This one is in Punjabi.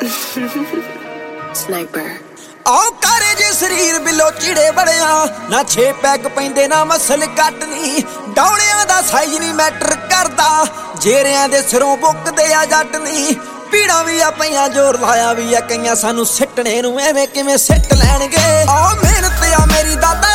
Sniper. ਆਓ ਕਾਰੇ ਜੇ ਸਰੀਰ ਬਿਲੋ ਚਿੜੇ ਬੜਿਆ ਨਾ 6 ਪੈਗ ਪੈਂਦੇ ਨਾ ਮਸਲ ਕੱਟਨੀ ਡੌਲਿਆਂ ਦਾ ਸਾਈਜ਼ ਨਹੀਂ ਮੈਟਰ ਕਰਦਾ ਜੇਰਿਆਂ ਦੇ ਸਿਰੋਂ ਬੁੱਕਦੇ ਆ ਜੱਟ ਨਹੀਂ ਪੀੜਾਂ ਵੀ ਆ ਪਈਆਂ ਜ਼ੋਰ ਲਾਇਆ ਵੀ ਆ ਕਈਆਂ ਸਾਨੂੰ ਸਿੱਟਣੇ ਨੂੰ ਐਵੇਂ ਕਿਵੇਂ ਸਿੱਟ ਲੈਣਗੇ ਆ ਮਿਹਨਤ ਆ ਮੇਰੀ ਦਾਦਾ